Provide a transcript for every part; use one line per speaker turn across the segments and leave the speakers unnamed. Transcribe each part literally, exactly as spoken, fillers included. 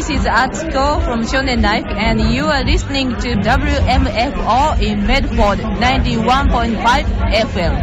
is Art Store from Shonen Life, and you are listening to W M F O in Medford ninety-one point five F M.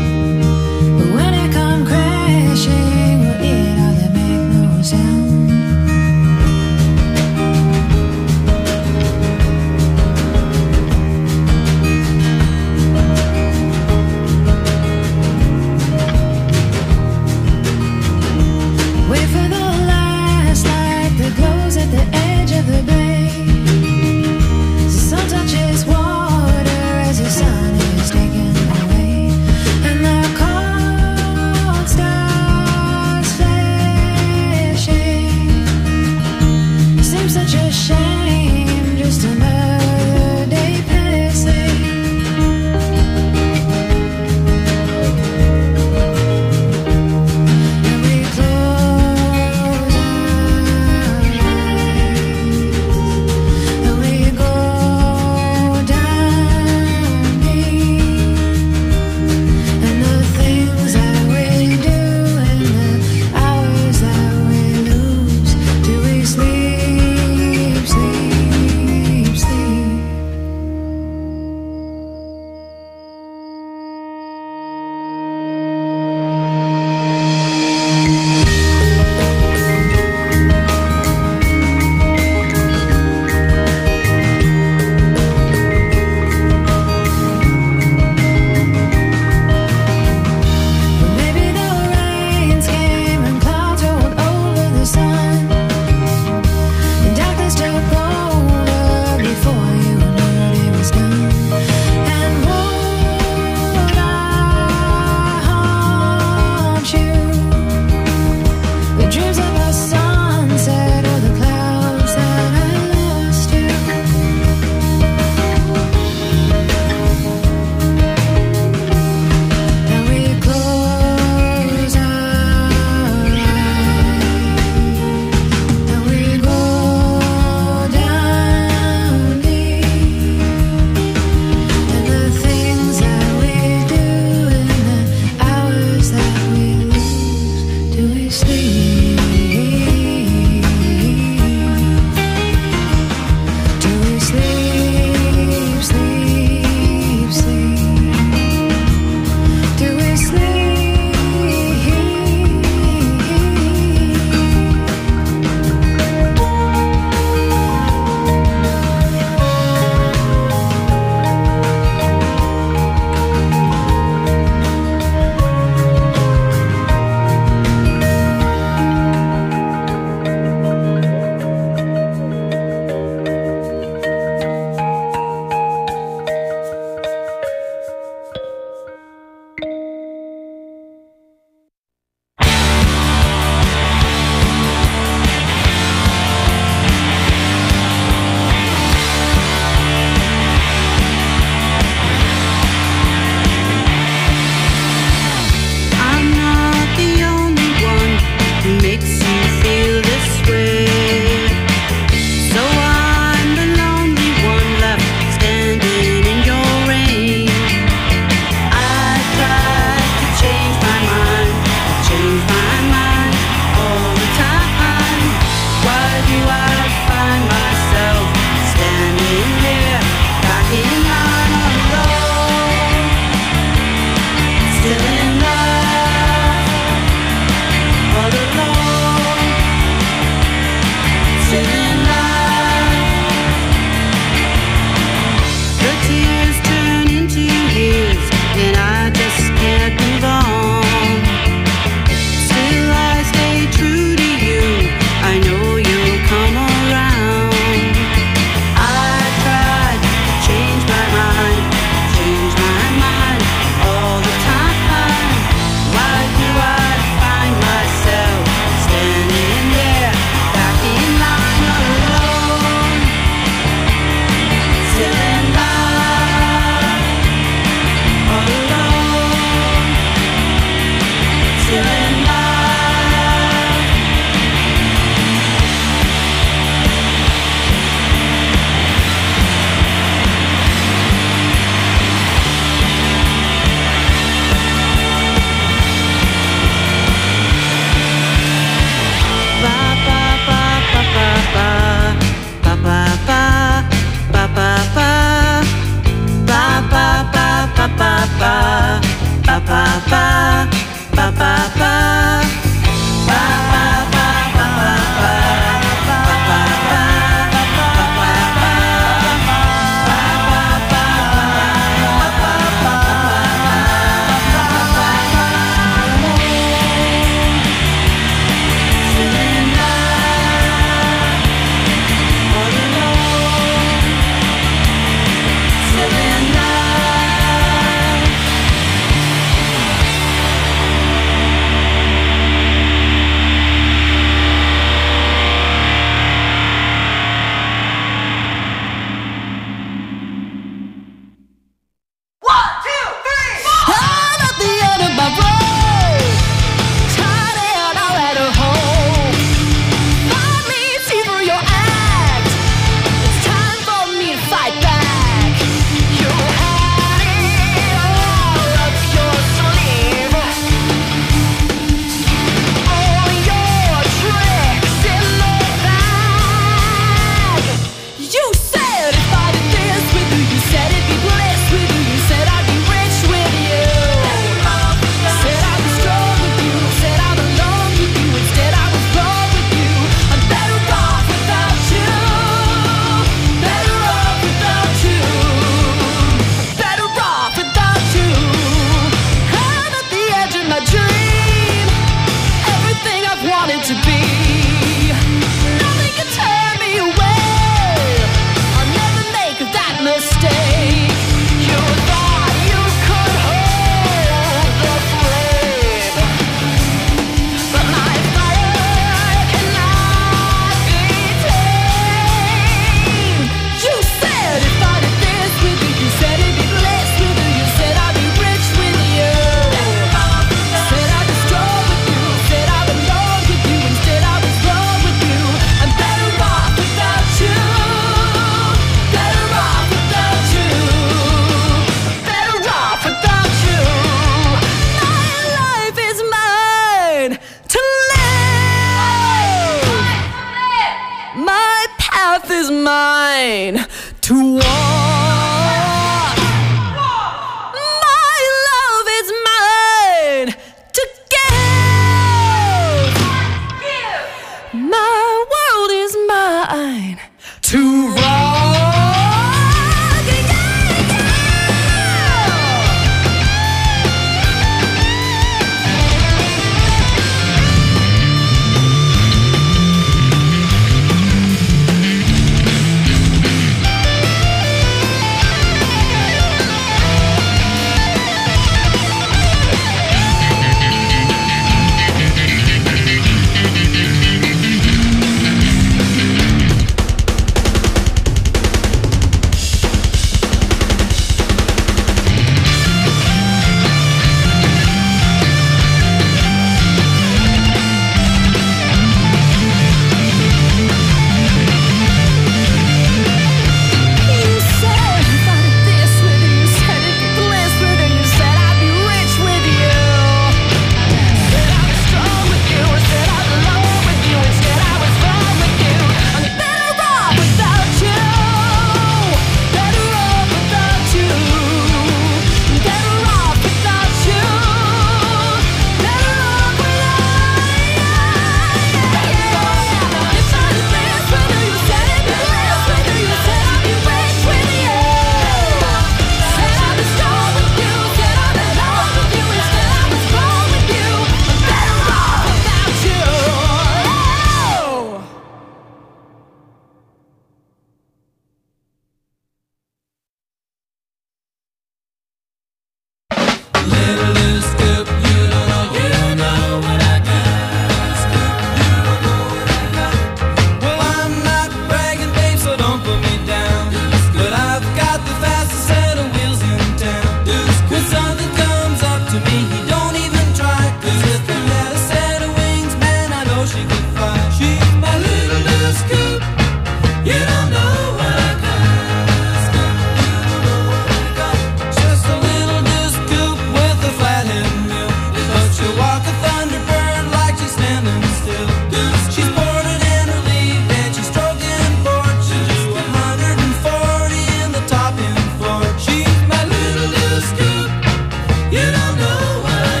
standing still. She's boarded and relieved, and she's stroking bored. She's one hundred forty in the top end floor. She's my little little scoop. You don't know what I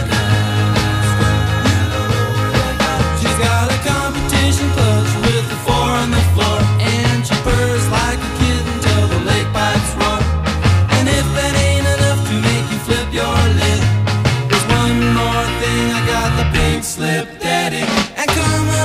got. She's got a competition clutch with the four on the floor, and she purrs like a kitten till the lake pipes roar. And if that ain't enough to make you flip your lid, there's one more thing. I got the pink slip daddy, and come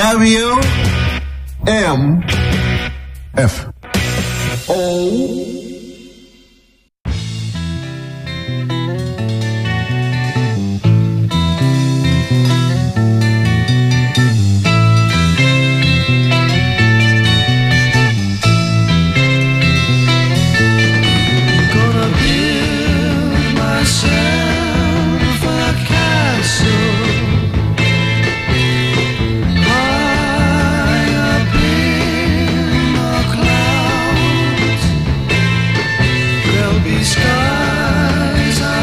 W M F O.
Skies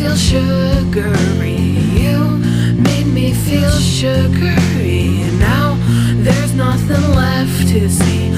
feel sugary. You made me feel sugary. Now there's nothing left to see.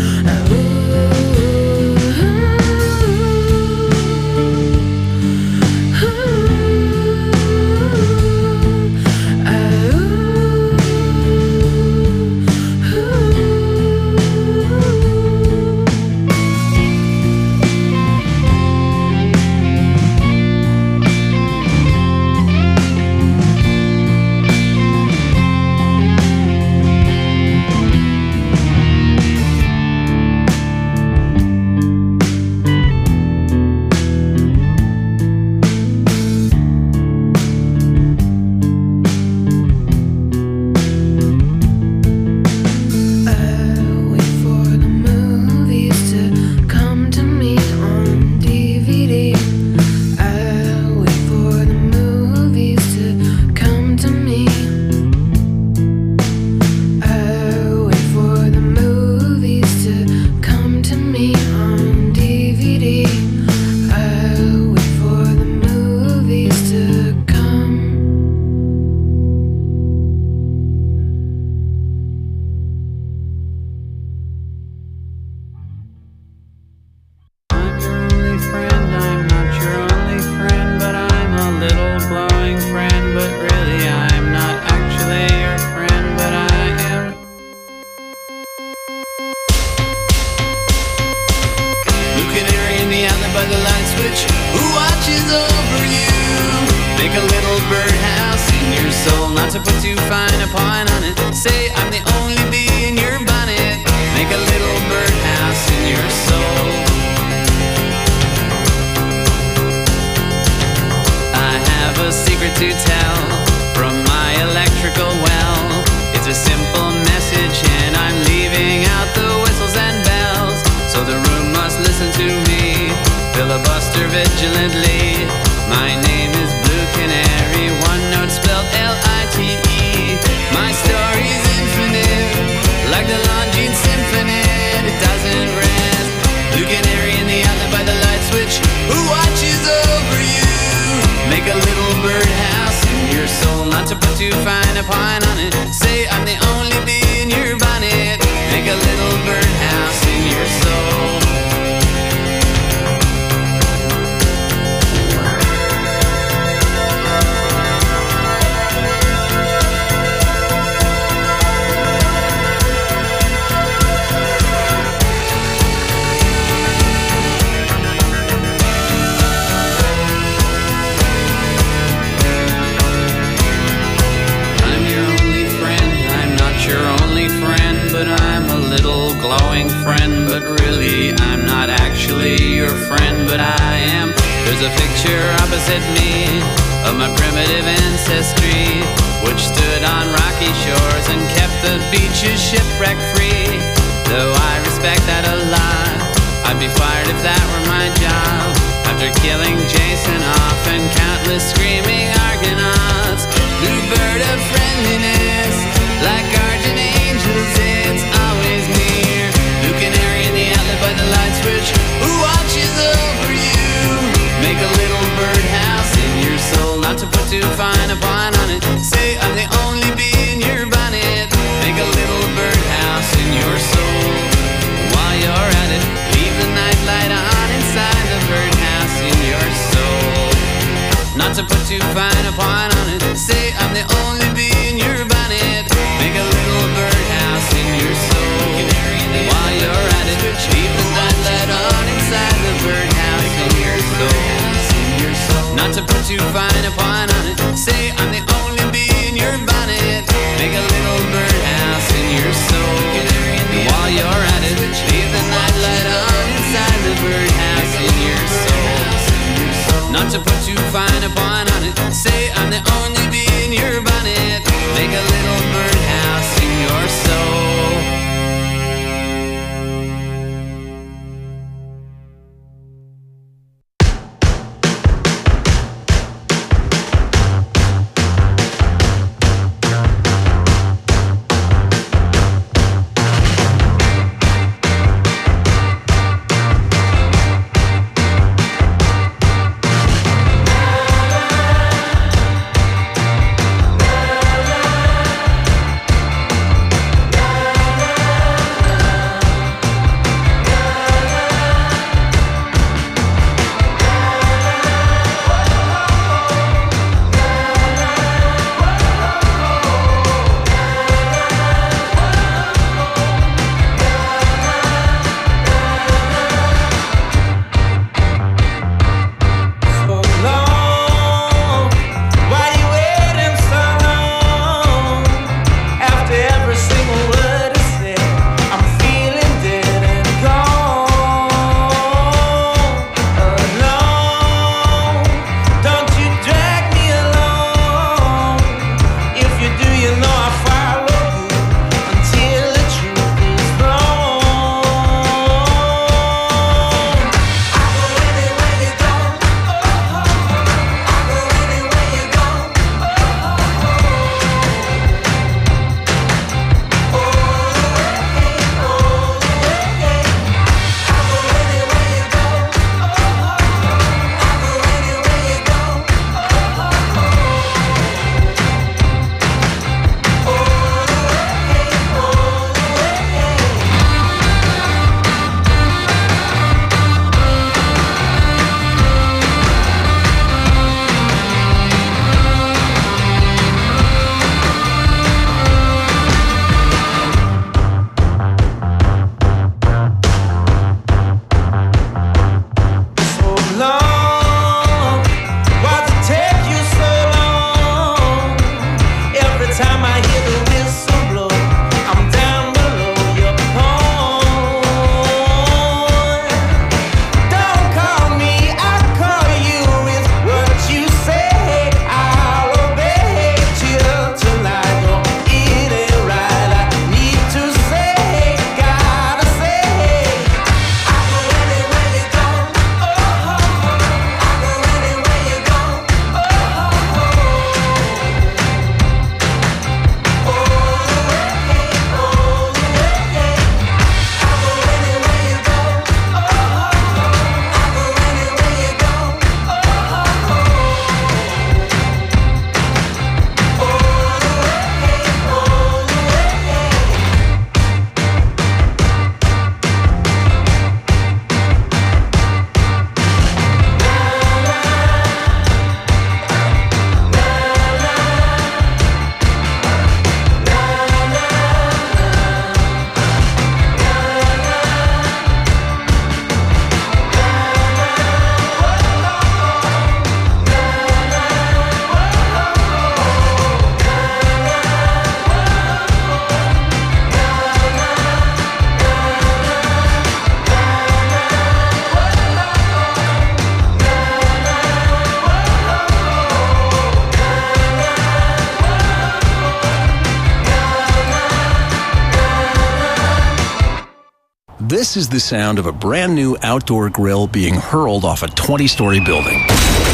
This is the sound of a brand new outdoor grill being hurled off a twenty-story building.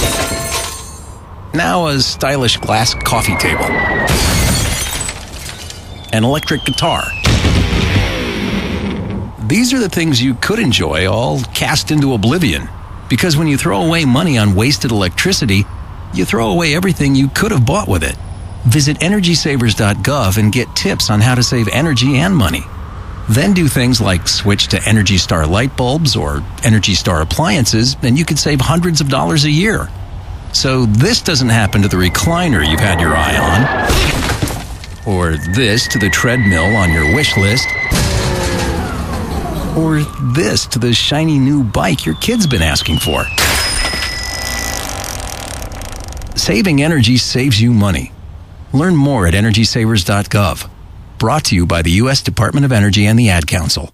Now a stylish glass coffee table. An electric guitar. These are the things you could enjoy, all cast into oblivion. Because when you throw away money on wasted electricity, you throw away everything you could have bought with it. Visit energy savers dot gov and get tips on how to save energy and money. Then do things like switch to Energy Star light bulbs or Energy Star appliances, and you could save hundreds of dollars a year. So this doesn't happen to the recliner you've had your eye on, or this to the treadmill on your wish list, or this to the shiny new bike your kid's been asking for. Saving energy saves you money. Learn more at energy savers dot gov. Brought to you by the U S Department of Energy and the Ad Council.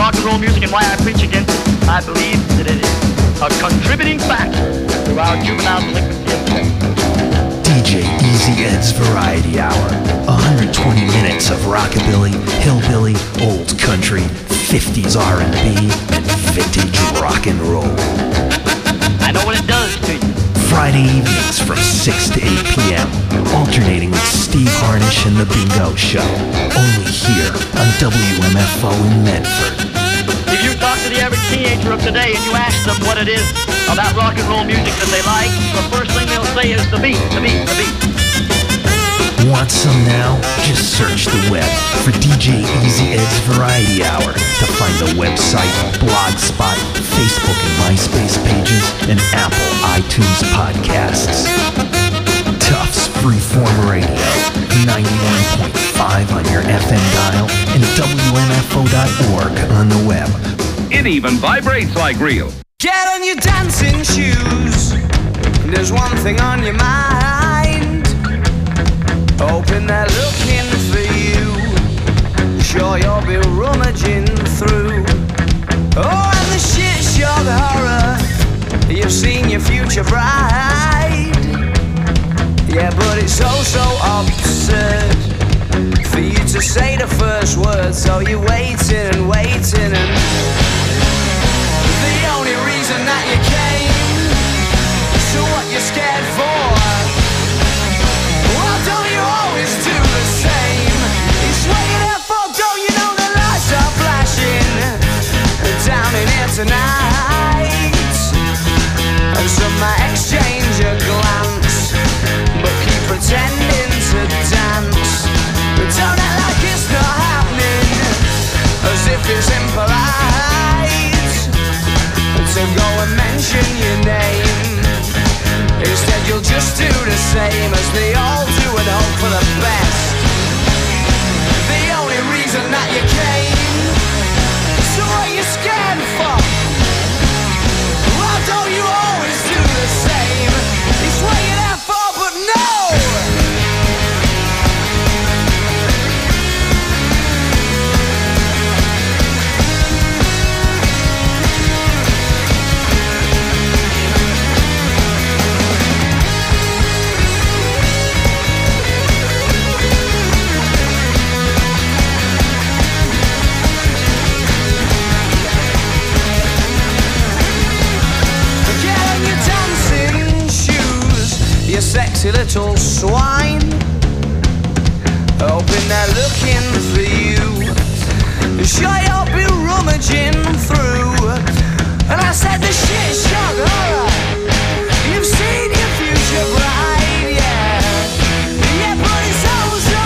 rock and roll music and why I preach against it. I believe that it is a contributing factor to our juvenile delinquency of today.
D J Easy Ed's Variety Hour. one hundred twenty minutes of rockabilly, hillbilly, old country, fifties R and B, and vintage rock and roll.
I know what it does to you.
Friday evenings from six to eight p.m. Alternating with Steve Harnish and The Bingo Show. Only here on W M F O in Medford.
If you talk to the average teenager of today and you ask them what it is about rock and roll music that they like, the first thing they'll say is the beat, the beat, the beat.
Want some now? Just search the web for D J Easy Ed's Variety Hour to find the website, Blogspot, Facebook and MySpace pages, and Apple iTunes podcasts. Tufts Freeform Radio, ninety-one point five on your F M dial, and W M F O dot org on the web.
It even vibrates like real.
Get on your dancing shoes. There's one thing on your mind. Hoping they're looking for you. Sure you'll be rummaging through. Oh, and the shit shock horror. You've seen your future bride. Yeah, but it's so, so absurd for you to say the first word. So you're waiting and waiting and the only reason that you came. So what you scared for? Well, don't you always do the same? It's what you're there for, don't you know the lights are flashing down in here tonight? And some might exchange a glance, but keep pretending to dance. But don't act like it's not happening, as if it's impolite to go and mention your name. Instead you'll just do the same as they all do and hope for the best. The only reason that you came. So what are you scared for? Well, don't you always do the same? It's what you're there for, but no! You sexy little swine, hoping they're looking for you. Sure you'll be rummaging through. And I said the shit shock horror. You've seen your future bride, yeah. Yeah, but it's all so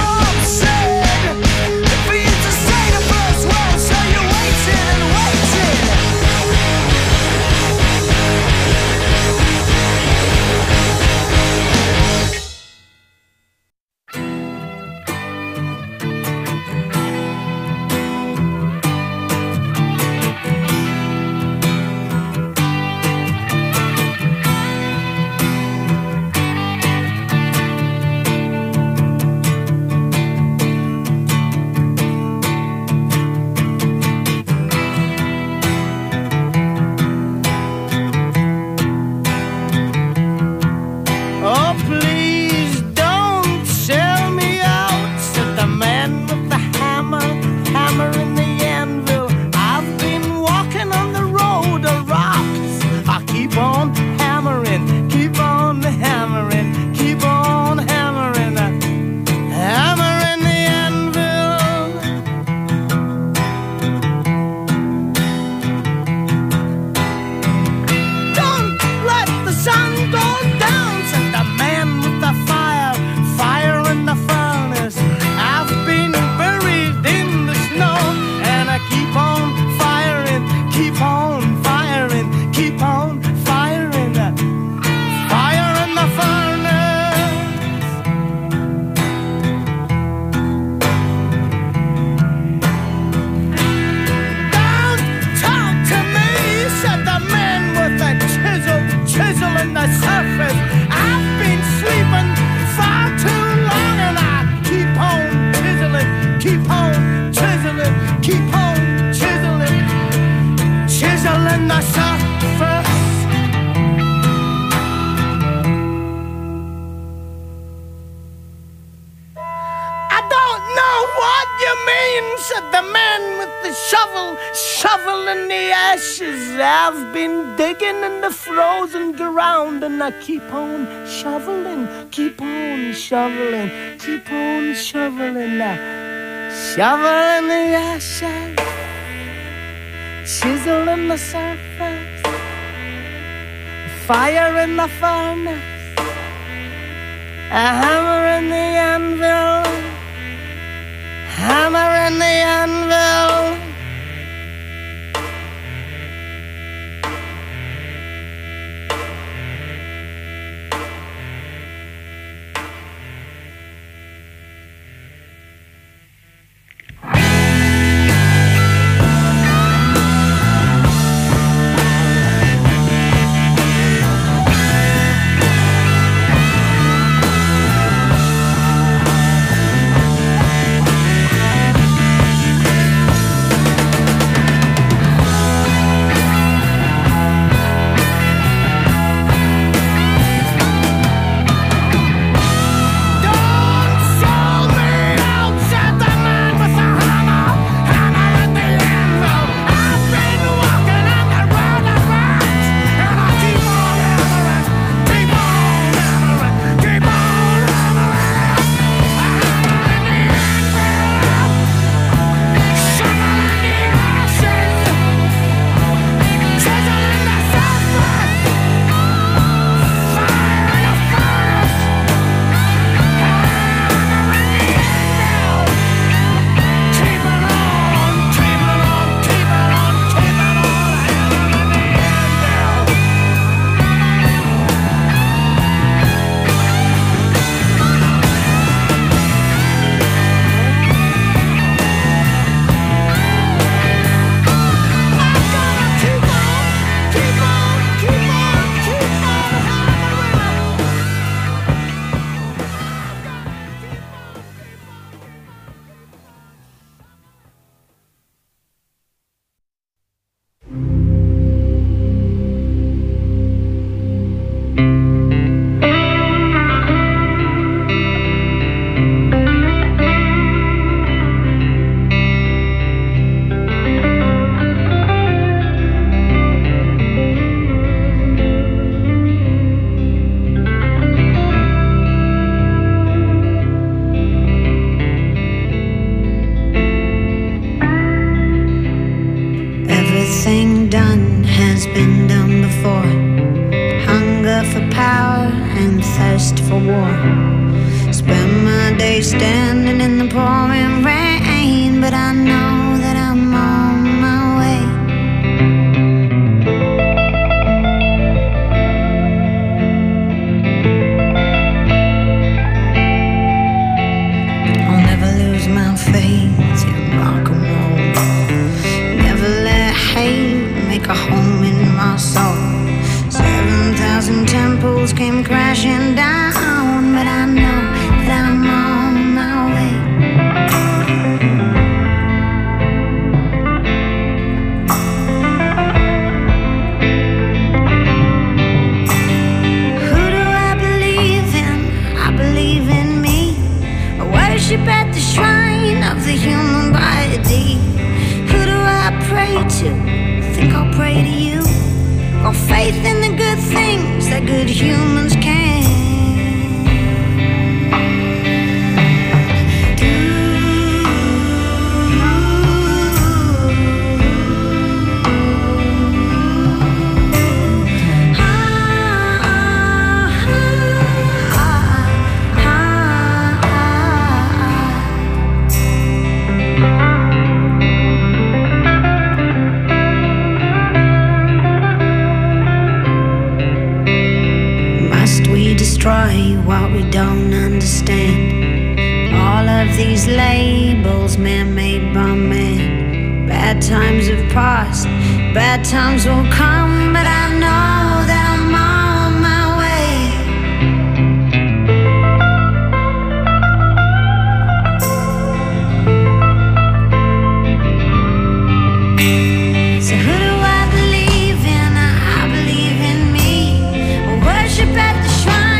absurd for you to say the first word. So you're waiting and waiting.
Keep on chiseling, keep on chiseling. you mean? Said the man with the shovel, shoveling the ashes. I've been digging in the frozen ground, and I keep on shoveling, keep on shoveling, keep on shoveling. Now, shoveling the ashes, chiseling the surface, fire in the furnace, a hammer in the anvil, hammer in the anvil.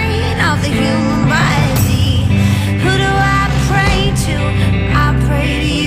Human body. Who do I pray to? I pray to you.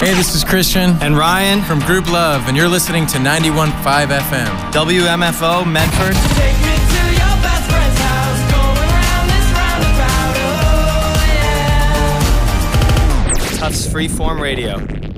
Hey, this is Christian and Ryan from Group Love, and you're listening to ninety-one point five F M. W M F O, Medford.
Take me to your best friend's house, going around this roundabout, oh yeah.
Tufts Freeform Radio.